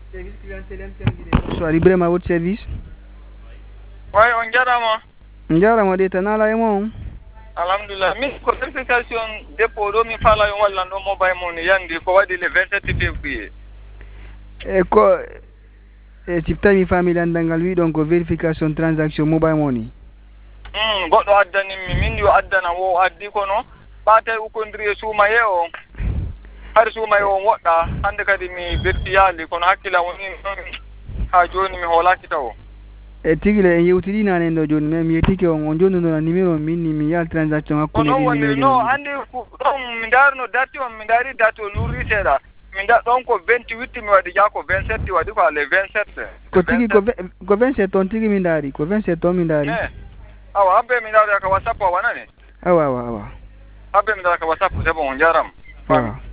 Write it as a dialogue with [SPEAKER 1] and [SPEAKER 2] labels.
[SPEAKER 1] Service clientèle intermédiaire. Bonsoir, Ibrahima à votre service.
[SPEAKER 2] Oui, on jarama.
[SPEAKER 1] Njarama de tanala e mon.
[SPEAKER 2] Alhamdulillah. Min ko vérification dépôt do mi fala yo walla no mobile money yandi ko wadi le 27 février.
[SPEAKER 1] E ko e ciftami famille andangal wi ɗon ko vérification transaction mobile money.
[SPEAKER 2] Goɗɗo addani min yo addana wo addi kono ɓaatay ukondiri e suumaye o har suumaye o woɗɗa hannde kadi mi berti yaali kono hakkila woni noon ha jooni mi hoolaki taw
[SPEAKER 1] e tigi le en yewtiri nane ɗo joni mais mi yettike on jondodona numéro min ni mi yaal transaction
[SPEAKER 2] ko
[SPEAKER 1] hakkude
[SPEAKER 2] noon
[SPEAKER 1] ɗi
[SPEAKER 2] woni
[SPEAKER 1] numéro
[SPEAKER 2] no
[SPEAKER 1] ji.
[SPEAKER 2] anndi ɗon mi daarno date on mi daari date o lurri seeɗa mi ɗon ko 28 mi waɗi jaa ko 27 waɗi ko ale 27
[SPEAKER 1] ko tigi ko 27 on tigi min daari ko 27 on min daari.
[SPEAKER 2] awa habbe mi daari ka whatsapp o wanani
[SPEAKER 1] awa awa awa
[SPEAKER 2] habbe mi daari ka whatsapp c'est bon on jarama
[SPEAKER 1] awa